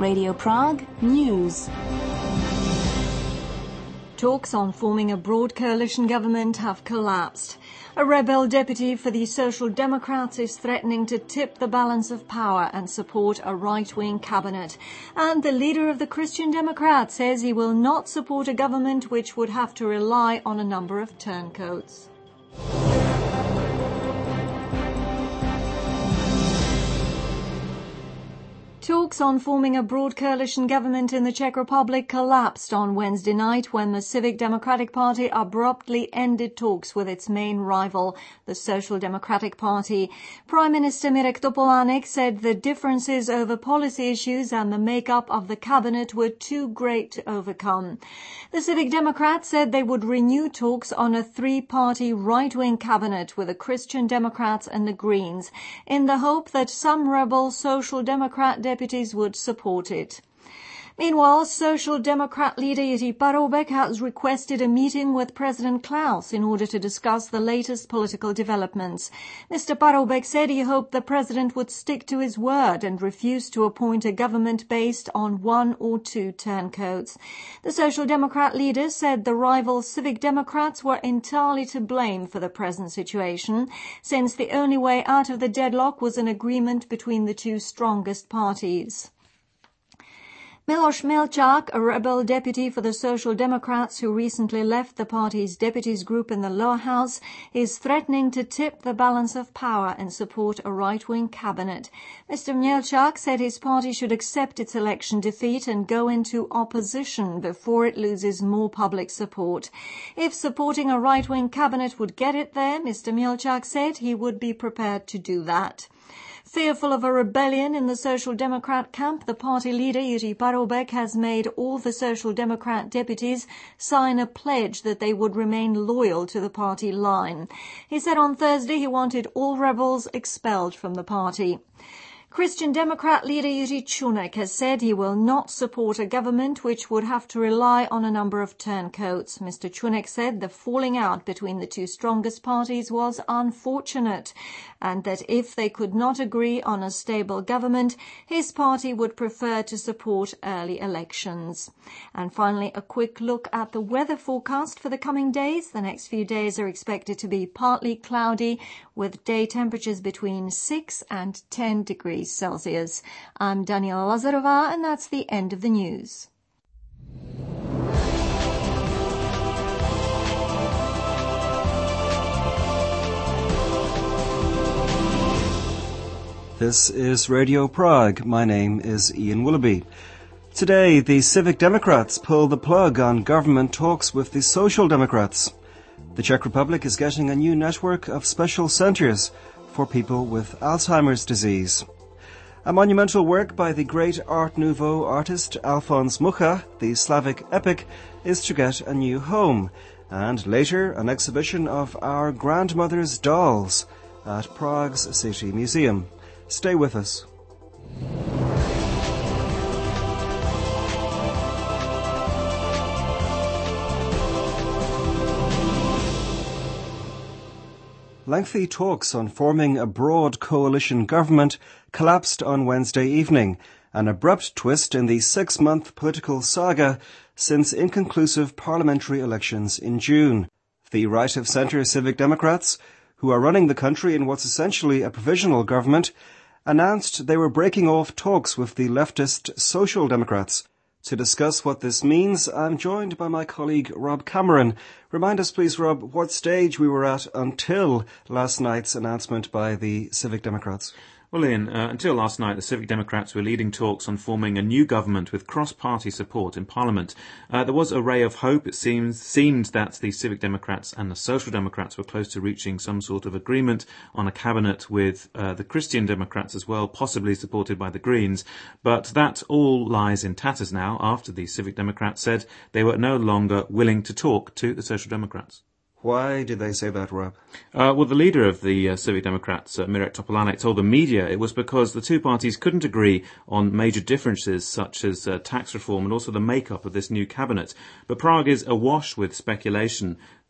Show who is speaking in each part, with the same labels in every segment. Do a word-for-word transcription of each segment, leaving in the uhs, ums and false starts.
Speaker 1: Radio Prague News. Talks on forming a broad coalition government have collapsed. A rebel deputy for the Social Democrats is threatening to tip the balance of power and support a right-wing cabinet. And the leader of the Christian Democrats says he will not support a government which would have to rely on a number of turncoats. Talks on forming a broad coalition government in the Czech Republic collapsed on Wednesday night when the Civic Democratic Party abruptly ended talks with its main rival, the Social Democratic Party. Prime Minister Mirek Topolánek said the differences over policy issues and the makeup of the cabinet were too great to overcome. The Civic Democrats said they would renew talks on a three-party right-wing cabinet with the Christian Democrats and the Greens, in the hope that some rebel Social Democrat deputies would support it. Meanwhile, Social Democrat leader Jiří Paroubek has requested a meeting with President Klaus in order to discuss the latest political developments. Mister Paroubek said he hoped the president would stick to his word and refuse to appoint a government based on one or two turncoats. The Social Democrat leader said the rival Civic Democrats were entirely to blame for the present situation, since the only way out of the deadlock was an agreement between the two strongest parties. Miloš Melčák, a rebel deputy for the Social Democrats who recently left the party's deputies group in the lower house, is threatening to tip the balance of power and support a right-wing cabinet. Mister Melčák said his party should accept its election defeat and go into opposition before it loses more public support. If supporting a right-wing cabinet would get it there, Mister Melčák said he would be prepared to do that. Fearful of a rebellion in the Social Democrat camp, the party leader Jiří Paroubek has made all the Social Democrat deputies sign a pledge that they would remain loyal to the party line. He said on Thursday he wanted all rebels expelled from the party. Christian Democrat leader Jiří Čunek has said he will not support a government which would have to rely on a number of turncoats. Mister Čunek said the falling out between the two strongest parties was unfortunate, and that if they could not agree on a stable government, his party would prefer to support early elections. And finally, a quick look at the weather forecast for the coming days. The next few days are expected to be partly cloudy, with day temperatures between six and ten degrees Celsius. I'm Daniela Lazarová, and that's the end of the news.
Speaker 2: This is Radio Prague. My name is Ian Willoughby. Today, the Civic Democrats pull the plug on government talks with the Social Democrats. The Czech Republic is getting a new network of special centres for people with Alzheimer's disease. A monumental work by the great Art Nouveau artist Alfons Mucha, the Slavic epic, is to get a new home. And later, an exhibition of Our Grandmother's Dolls at Prague's City Museum. Stay with us. Lengthy talks on forming a broad coalition government collapsed on Wednesday evening, an abrupt twist in the six-month political saga since inconclusive parliamentary elections in June. The right-of-centre Civic Democrats, who are running the country in what's essentially a provisional government, announced they were breaking off talks with the leftist Social Democrats. To discuss what this means, I'm joined by my colleague Rob Cameron. Remind us, please, Rob, what stage we were at until last night's announcement by the Civic Democrats.
Speaker 3: Well, Ian, uh, until last night, the Civic Democrats were leading talks on forming a new government with cross-party support in Parliament. Uh, there was a ray of hope. It seems, seemed that the Civic Democrats and the Social Democrats were close to reaching some sort of agreement on a cabinet with uh, the Christian Democrats as well, possibly supported by the Greens. But that all lies in tatters now after the Civic Democrats said they were no longer willing to talk to the Social Democrats.
Speaker 2: Why did they say that, Rob?
Speaker 3: Uh, well, the leader of the uh, Civic Democrats, uh, Mirek Topolánek, told the media it was because the two parties couldn't agree on major differences such as uh, tax reform and also the makeup of this new cabinet. But Prague is awash with speculation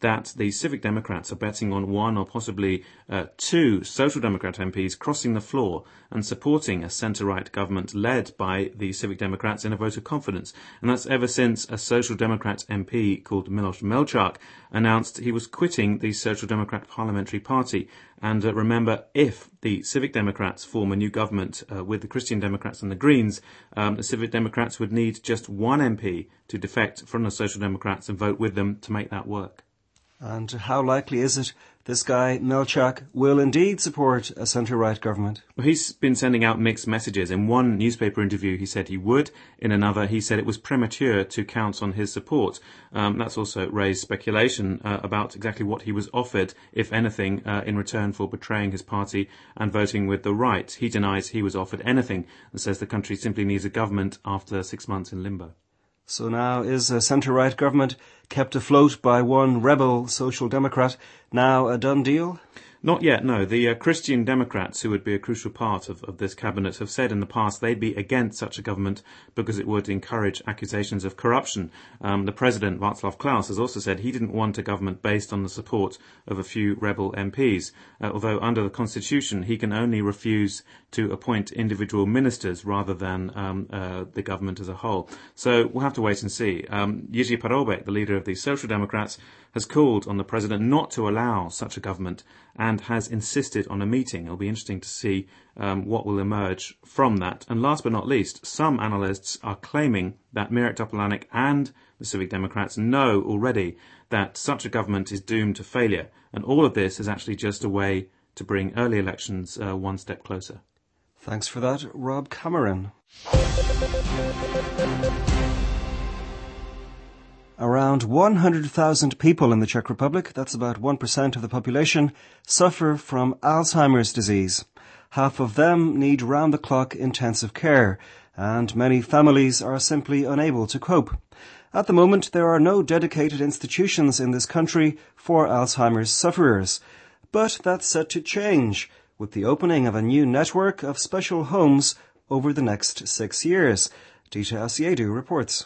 Speaker 3: that the Civic Democrats are betting on one or possibly uh, two Social Democrat M Ps crossing the floor and supporting a centre-right government led by the Civic Democrats in a vote of confidence. And that's ever since a Social Democrat M P called Miloš Melčák announced he was quitting the Social Democrat Parliamentary Party. And uh, remember, if the Civic Democrats form a new government uh, with the Christian Democrats and the Greens, um, the Civic Democrats would need just one M P to defect from the Social Democrats and vote with them to make that work.
Speaker 2: And how likely is it this guy, Melčák, will indeed support a centre-right government?
Speaker 3: Well, he's been sending out mixed messages. In one newspaper interview, he said he would. In another, he said it was premature to count on his support. Um, that's also raised speculation uh, about exactly what he was offered, if anything, uh, in return for betraying his party and voting with the right. He denies he was offered anything and says the country simply needs a government after six months in limbo.
Speaker 2: So now is a centre-right government kept afloat by one rebel Social Democrat now a done deal?
Speaker 3: Not yet, no. The uh, Christian Democrats, who would be a crucial part of, of this cabinet, have said in the past they'd be against such a government because it would encourage accusations of corruption. Um, the president, Václav Klaus, has also said he didn't want a government based on the support of a few rebel M Ps, uh, although under the constitution he can only refuse to appoint individual ministers rather than um, uh, the government as a whole. So we'll have to wait and see. Um, Jiří Paroubek, the leader of the Social Democrats, has called on the president not to allow such a government and has insisted on a meeting. It'll be interesting to see um, what will emerge from that. And last but not least, some analysts are claiming that Mirek Topolánek and the Civic Democrats know already that such a government is doomed to failure. And all of this is actually just a way to bring early elections uh, one step closer.
Speaker 2: Thanks for that, Rob Cameron. Around one hundred thousand people in the Czech Republic, that's about one percent of the population, suffer from Alzheimer's disease. Half of them need round-the-clock intensive care, and many families are simply unable to cope. At the moment, there are no dedicated institutions in this country for Alzheimer's sufferers. But that's set to change with the opening of a new network of special homes over the next six years. Dita Asiedu reports.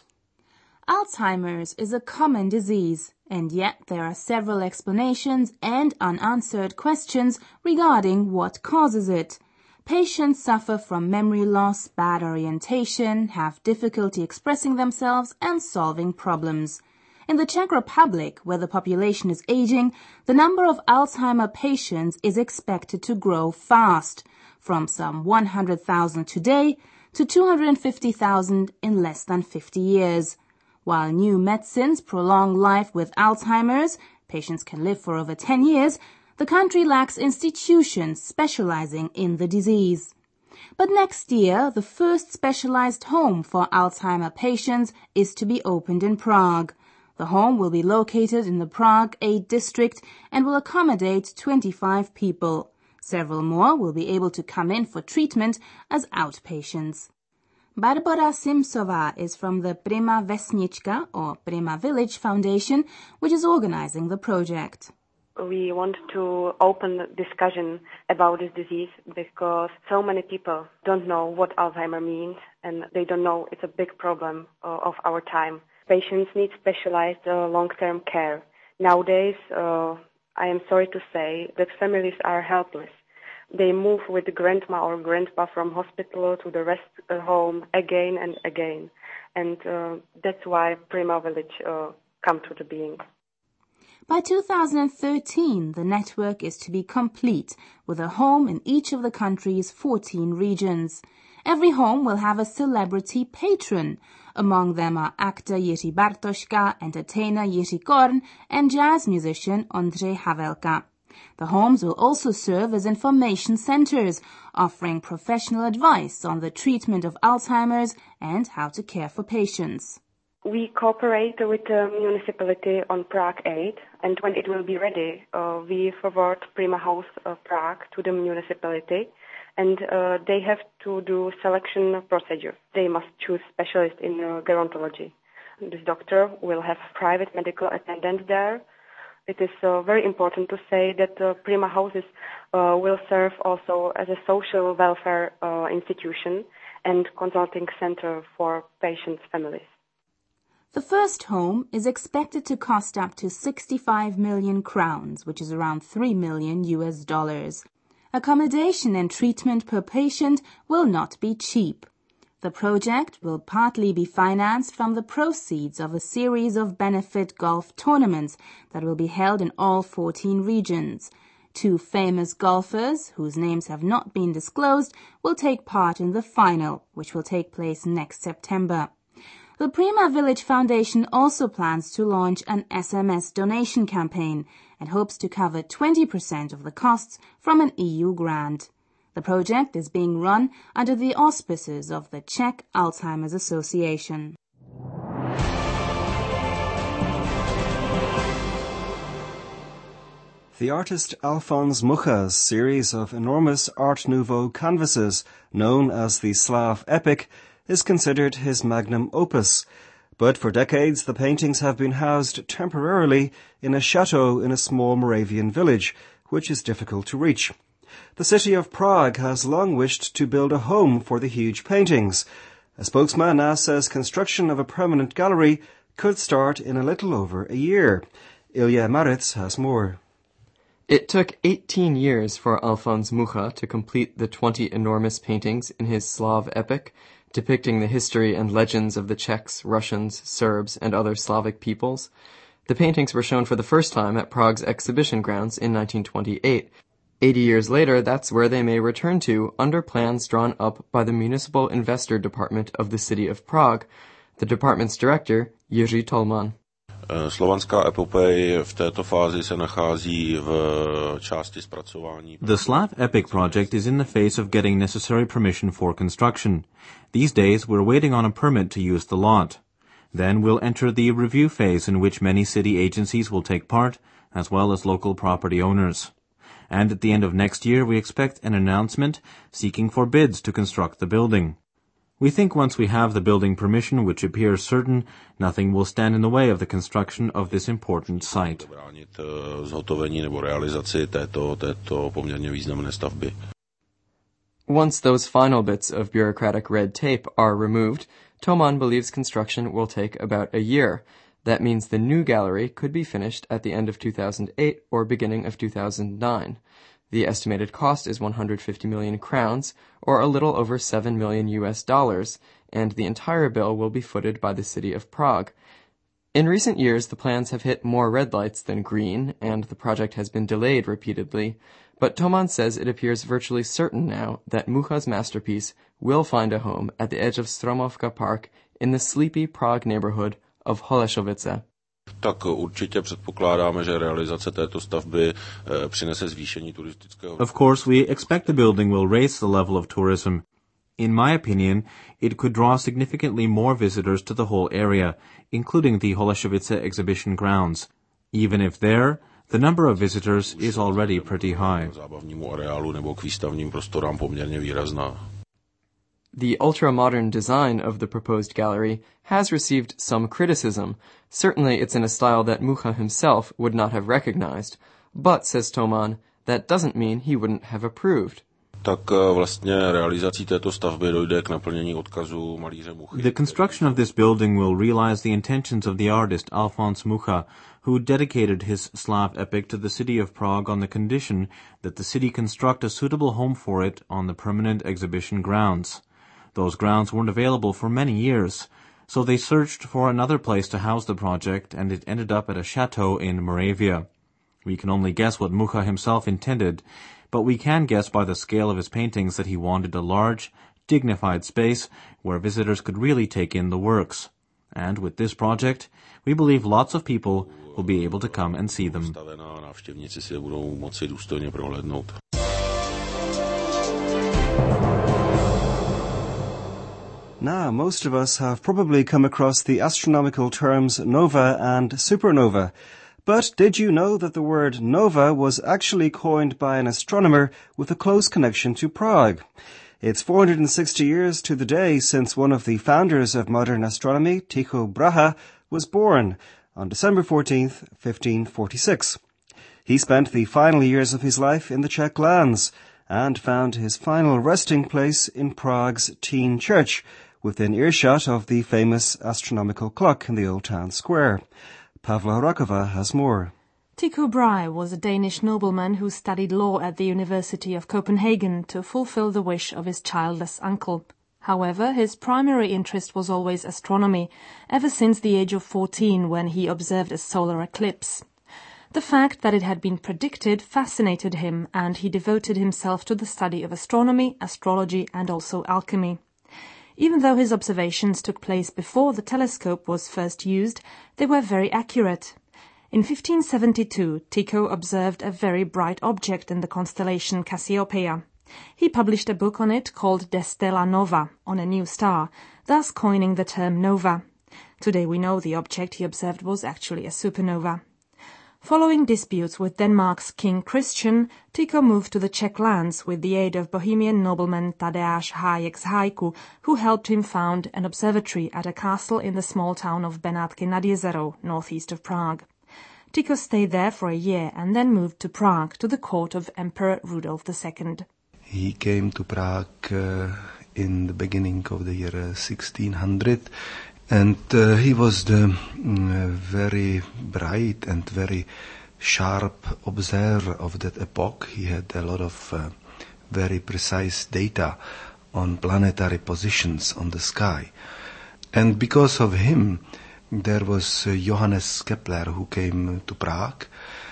Speaker 4: Alzheimer's is a common disease, and yet there are several explanations and unanswered questions regarding what causes it. Patients suffer from memory loss, bad orientation, have difficulty expressing themselves and solving problems. In the Czech Republic, where the population is aging, the number of Alzheimer patients is expected to grow fast, from some one hundred thousand today to two hundred fifty thousand in less than fifty years. While new medicines prolong life with Alzheimer's, patients can live for over ten years, the country lacks institutions specializing in the disease. But next year, the first specialized home for Alzheimer patients is to be opened in Prague. The home will be located in the Prague eight district and will accommodate twenty-five people. Several more will be able to come in for treatment as outpatients. Barbora Simsová is from the Prima Vesnička, or Prima Village Foundation, which is organizing the project.
Speaker 5: We want to open discussion about this disease because so many people don't know what Alzheimer means and they don't know it's a big problem uh, of our time. Patients need specialized uh, long-term care. Nowadays, uh, I am sorry to say that families are helpless. They move with the grandma or grandpa from hospital to the rest home again and again. And uh, that's why Prima Village uh, come to the being.
Speaker 4: By two thousand thirteen, the network is to be complete, with a home in each of the country's fourteen regions. Every home will have a celebrity patron. Among them are actor Jiří Bartoška, entertainer Jiří Korn, and jazz musician Ondřej Havelka. The homes will also serve as information centers, offering professional advice on the treatment of Alzheimer's and how to care for patients.
Speaker 5: We cooperate with the municipality on Prague eight, and when it will be ready, uh, we forward Prima House of Prague to the municipality, and uh, they have to do selection procedure. They must choose specialist in uh, gerontology. This doctor will have private medical attendant there. It is uh, very important to say that uh, Prima Houses uh, will serve also as a social welfare uh, institution and consulting center for patients' families.
Speaker 4: The first home is expected to cost up to sixty-five million crowns, which is around three million U S dollars. Accommodation and treatment per patient will not be cheap. The project will partly be financed from the proceeds of a series of benefit golf tournaments that will be held in all fourteen regions. Two famous golfers, whose names have not been disclosed, will take part in the final, which will take place next September. The Prima Village Foundation also plans to launch an S M S donation campaign and hopes to cover twenty percent of the costs from an E U grant. The project is being run under the auspices of the Czech Alzheimer's Association.
Speaker 2: The artist Alfons Mucha's series of enormous Art Nouveau canvases, known as the Slav Epic, is considered his magnum opus. But for decades the paintings have been housed temporarily in a chateau in a small Moravian village, which is difficult to reach. The city of Prague has long wished to build a home for the huge paintings. A spokesman now says construction of a permanent gallery could start in a little over a year. Ilya Maritz has more.
Speaker 6: It took eighteen years for Alfons Mucha to complete the twenty enormous paintings in his Slav epic, depicting the history and legends of the Czechs, Russians, Serbs, and other Slavic peoples. The paintings were shown for the first time at Prague's exhibition grounds in nineteen twenty-eight. Eighty years later, that's where they may return to, under plans drawn up by the Municipal Investor Department of the city of Prague. The department's director, Jiří Tolman.
Speaker 7: Slovanská epopej v této fázi se nachází v části zpracování.
Speaker 3: The Slav Epic project is in the phase of getting necessary permission for construction. These days we're waiting on a permit to use the lot. Then we'll enter the review phase in which many city agencies will take part, as well as local property owners. And at the end of next year we expect an announcement seeking for bids to construct the building. We think once we have the building permission, which appears certain, nothing will stand in the way of the construction of this important site.
Speaker 6: Once those final bits of bureaucratic red tape are removed, Toman believes construction will take about a year. That means the new gallery could be finished at the end of two thousand eight or beginning of two thousand nine. The estimated cost is one hundred fifty million crowns, or a little over seven million U S dollars, and the entire bill will be footed by the city of Prague. In recent years, the plans have hit more red lights than green, and the project has been delayed repeatedly, but Toman says it appears virtually certain now that Mucha's masterpiece will find a home at the edge of Stromovka Park in the sleepy Prague neighborhood of Holešovice.
Speaker 7: Tak určitě předpokládáme, že realizace této stavby přinese zvýšení turistického.
Speaker 3: Of course, we expect the building will raise the level of tourism. In my opinion, it could draw significantly more visitors to the whole area, including the Holešovice exhibition grounds. Even if there, the number of visitors is already pretty high.
Speaker 7: Zábavnímu areálu nebo k výstavním prostorám poměrně výrazná.
Speaker 6: The ultra-modern design of the proposed gallery has received some criticism. Certainly it's in a style that Mucha himself would not have recognized. But, says Toman, that doesn't mean he wouldn't have approved.
Speaker 7: Tak vlastně realizací této stavby dojde k naplnění odkazu malíře Muchy.
Speaker 3: The construction of this building will realize the intentions of the artist Alfons Mucha, who dedicated his Slav epic to the city of Prague on the condition that the city construct a suitable home for it on the permanent exhibition grounds. Those grounds weren't available for many years, so they searched for another place to house the project, and it ended up at a chateau in Moravia. We can only guess what Mucha himself intended, but we can guess by the scale of his paintings that he wanted a large, dignified space where visitors could really take in the works. And with this project, we believe lots of people will be able to come and see them.
Speaker 7: Návštěvníci si budou moci důstojně prohlédnout.
Speaker 2: Now, most of us have probably come across the astronomical terms nova and supernova. But did you know that the word nova was actually coined by an astronomer with a close connection to Prague? It's four hundred sixty years to the day since one of the founders of modern astronomy, Tycho Brahe, was born on December fourteenth, fifteen forty-six. He spent the final years of his life in the Czech lands and found his final resting place in Prague's Týn Church, within earshot of the famous astronomical clock in the Old Town Square. Pavla Horakova has more.
Speaker 8: Tycho Brahe was a Danish nobleman who studied law at the University of Copenhagen to fulfill the wish of his childless uncle. However, his primary interest was always astronomy, ever since the age of fourteen when he observed a solar eclipse. The fact that it had been predicted fascinated him, and he devoted himself to the study of astronomy, astrology, and also alchemy. Even though his observations took place before the telescope was first used, they were very accurate. In fifteen seventy-two, Tycho observed a very bright object in the constellation Cassiopeia. He published a book on it called De Stella Nova, on a new star, thus coining the term nova. Today we know the object he observed was actually a supernova. Following disputes with Denmark's King Christian, Tycho moved to the Czech lands with the aid of Bohemian nobleman Tadeáš Hájek z Hájku, who helped him found an observatory at a castle in the small town of Benátky nad Jezero, northeast of Prague. Tycho stayed there for a year and then moved to Prague to the court of Emperor Rudolf the Second.
Speaker 9: He came to Prague uh, in the beginning of the year uh, sixteen hundred, and uh, he was the uh, very bright and very sharp observer of that epoch. He had a lot of uh, very precise data on planetary positions on the sky. And because of him, there was uh, Johannes Kepler, who came to Prague,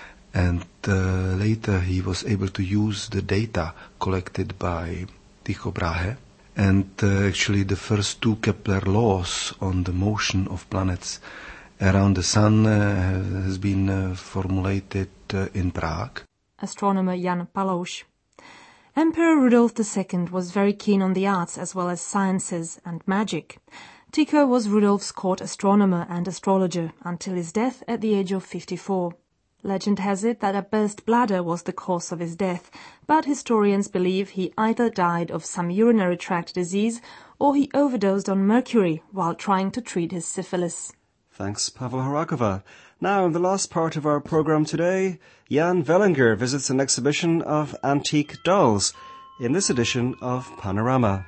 Speaker 9: and uh, later he was able to use the data collected by Tycho Brahe. And uh, actually the first two Kepler laws on the motion of planets around the Sun uh, has been uh, formulated uh, in Prague.
Speaker 8: Astronomer Jan Palous. Emperor Rudolf the Second was very keen on the arts as well as sciences and magic. Tycho was Rudolf's court astronomer and astrologer until his death at the age of fifty-four. Legend has it that a burst bladder was the cause of his death, but historians believe he either died of some urinary tract disease or he overdosed on mercury while trying to treat his syphilis.
Speaker 2: Thanks, Pavla Horakova. Now, in the last part of our program today, Jan Vellinger visits an exhibition of antique dolls in this edition of Panorama.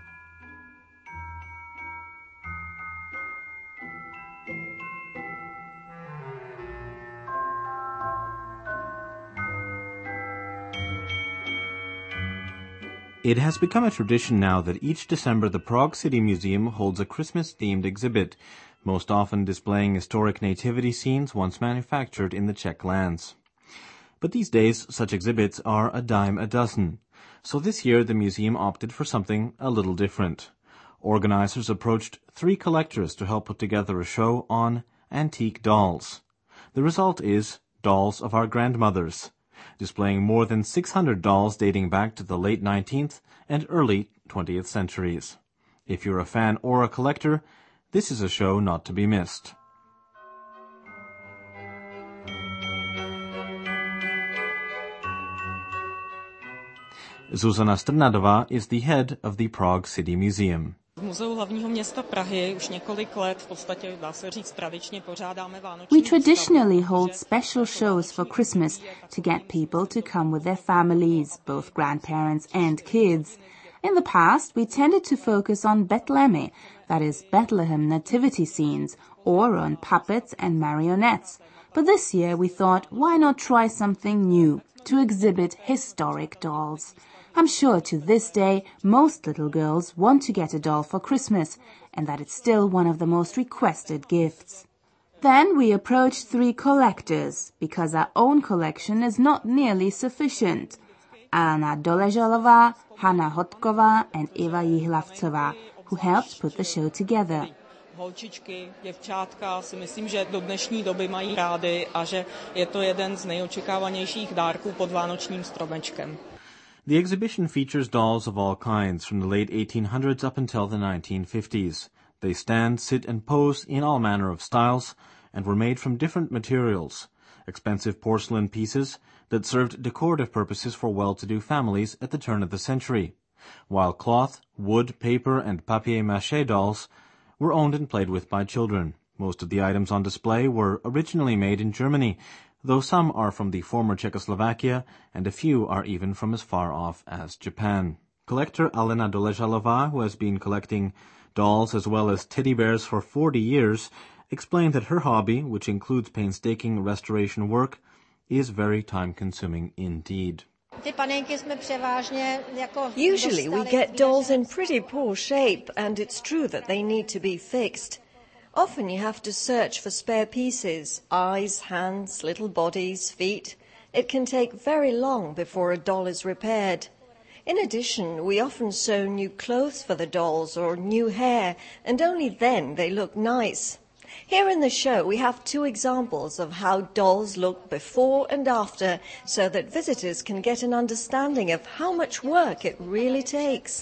Speaker 3: It has become a tradition now that each December the Prague City Museum holds a Christmas-themed exhibit, most often displaying historic nativity scenes once manufactured in the Czech lands. But these days, such exhibits are a dime a dozen. So this year the museum opted for something a little different. Organizers approached three collectors to help put together a show on antique dolls. The result is Dolls of Our Grandmothers, displaying more than six hundred dolls dating back to the late nineteenth and early twentieth centuries. If you're a fan or a collector, this is a show not to be missed. Zuzana Strnadová is the head of the Prague City Museum.
Speaker 4: We traditionally hold special shows for Christmas to get people to come with their families, both grandparents and kids. In the past, we tended to focus on Betleme, that is Bethlehem nativity scenes, or on puppets and marionettes. But this year we thought, why not try something new, to exhibit historic dolls. I'm sure to this day most little girls want to get a doll for Christmas, and that it's still one of the most requested gifts. Then we approached three collectors, because our own collection is not nearly sufficient. Alena Doležalová, Hanna Hodková and Eva Jihlavcová, who helped put the show together.
Speaker 10: Holčičky, děvčátka si myslím, že do dnešní doby mají rády a že je to jeden z nejočekávanějších dárků pod vánočním stromečkem.
Speaker 3: The exhibition features dolls of all kinds from the late eighteen hundreds up until the nineteen fifties. They stand, sit and pose in all manner of styles and were made from different materials, expensive porcelain pieces that served decorative purposes for well-to-do families at the turn of the century, while cloth, wood, paper and papier-mâché dolls were owned and played with by children. Most of the items on display were originally made in Germany, though some are from the former Czechoslovakia and a few are even from as far off as Japan. Collector Alena Doležalová, who has been collecting dolls as well as teddy bears for forty years, explained that her hobby, which includes painstaking restoration work, is very time-consuming indeed.
Speaker 1: Usually we get dolls in pretty poor shape, and it's true that they need to be fixed. Often you have to search for spare pieces, eyes, hands, little bodies, feet. It can take very long before a doll is repaired. In addition, we often sew new clothes for the dolls or new hair, and only then they look nice. Here in the show we have two examples of how dolls look before and after, so that visitors can get an understanding of how much work it really takes.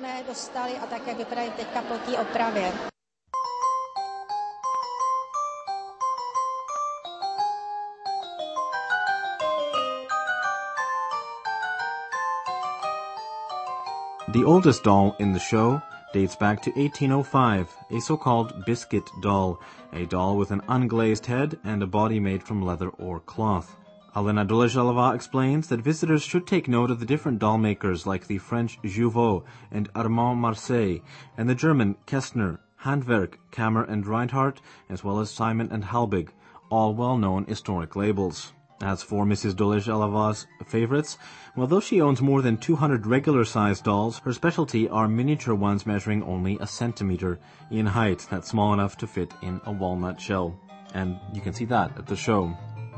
Speaker 3: The oldest doll in the show dates back to eighteen oh five, a so-called biscuit doll, a doll with an unglazed head and a body made from leather or cloth. Alena Doležalová explains that visitors should take note of the different doll makers like the French Jouveau and Armand Marseille, and the German Kästner, Handwerk, Kammer and Reinhardt, as well as Simon and Halbig, all well-known historic labels. As for Missus Doležalová's favorites, well, though she owns more than two hundred regular-sized dolls, her specialty are miniature ones measuring only a centimeter in height. That's small enough to fit in a walnut shell. And you can see that at the show.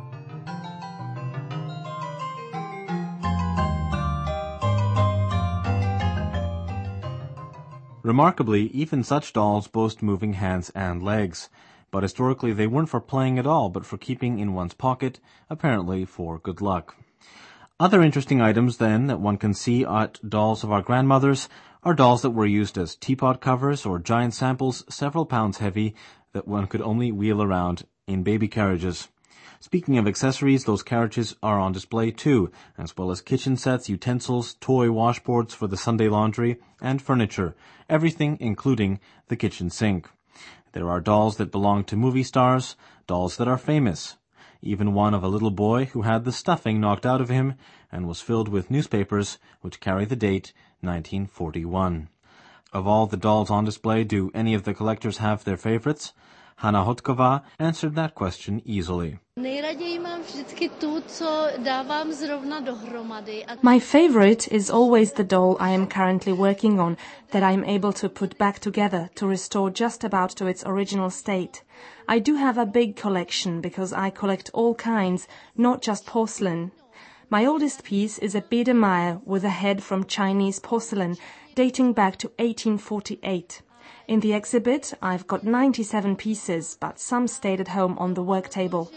Speaker 3: Remarkably, even such dolls boast moving hands and legs. But historically they weren't for playing at all, but for keeping in one's pocket, apparently for good luck. Other interesting items, then, that one can see at dolls of our grandmothers are dolls that were used as teapot covers or giant samples several pounds heavy that one could only wheel around in baby carriages. Speaking of accessories, those carriages are on display too, as well as kitchen sets, utensils, toy washboards for the Sunday laundry, and furniture, everything including the kitchen sink. There are dolls that belong to movie stars, dolls that are famous, even one of a little boy who had the stuffing knocked out of him and was filled with newspapers which carry the date nineteen forty-one. Of all the dolls on display, do any of the collectors have their favorites? Hana Hodková answered that question easily.
Speaker 8: My favorite is always the doll I am currently working on, that I am able to put back together to restore just about to its original state. I do have a big collection because I collect all kinds, not just porcelain. My oldest piece is a Biedermeier with a head from Chinese porcelain, dating back to eighteen forty-eight. In the exhibit, I've got ninety-seven pieces, but some stayed at home on the work table.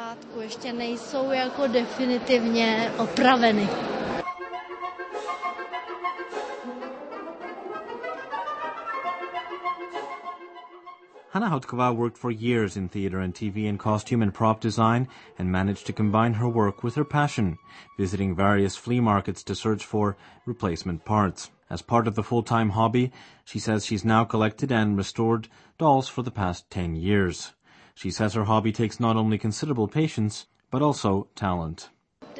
Speaker 3: Hana Hodková worked for years in theater and T V in costume and prop design and managed to combine her work with her passion, visiting various flea markets to search for replacement parts. As part of the full-time hobby, she says she's now collected and restored dolls for the past ten years. She says her hobby takes not only considerable patience, but also talent.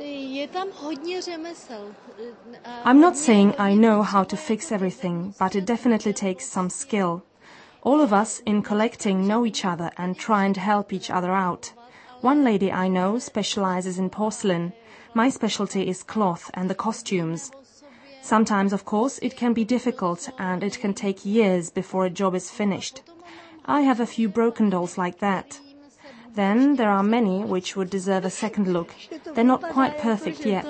Speaker 8: I'm not saying I know how to fix everything, but it definitely takes some skill. All of us in collecting know each other and try and help each other out. One lady I know specializes in porcelain. My specialty is cloth and the costumes. Sometimes, of course, it can be difficult and it can take years before a job is finished. I have a few broken dolls like that. Then there are many which would deserve a second look. They're not quite perfect yet.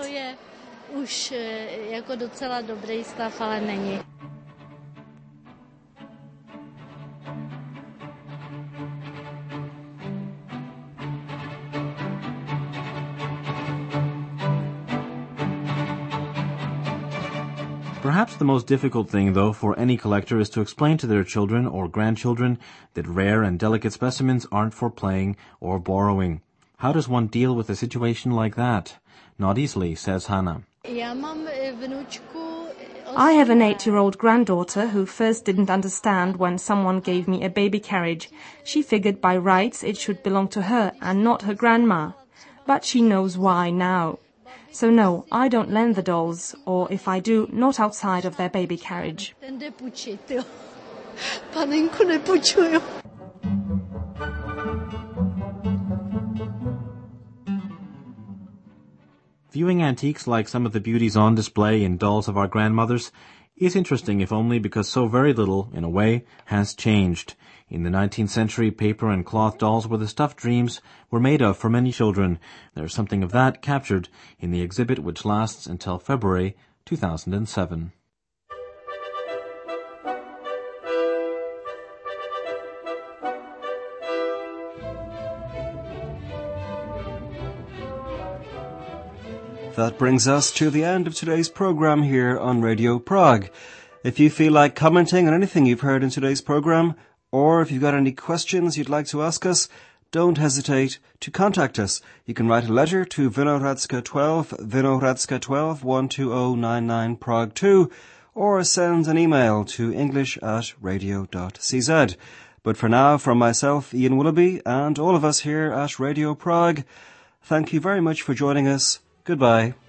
Speaker 3: Perhaps the most difficult thing, though, for any collector is to explain to their children or grandchildren that rare and delicate specimens aren't for playing or borrowing. How does one deal with a situation like that? Not easily, says Hana.
Speaker 8: I have an eight-year-old granddaughter who first didn't understand when someone gave me a baby carriage. She figured by rights it should belong to her and not her grandma. But she knows why now. So no, I don't lend the dolls, or if I do, not outside of their baby carriage.
Speaker 11: Panenku nepočuju.
Speaker 3: Viewing antiques like some of the beauties on display in dolls of our grandmothers is interesting, if only because so very little, in a way, has changed. In the nineteenth century, paper and cloth dolls were the stuffed dreams were made of for many children. There's something of that captured in the exhibit, which lasts until February two thousand seven.
Speaker 2: That brings us to the end of today's program here on Radio Prague. If you feel like commenting on anything you've heard in today's program, or if you've got any questions you'd like to ask us, don't hesitate to contact us. You can write a letter to Vinohradska twelve, Vinohradska twelve, one two zero nine nine Prague two, or send an email to english at radio dot c z. But for now, from myself, Ian Willoughby, and all of us here at Radio Prague, thank you very much for joining us. Goodbye.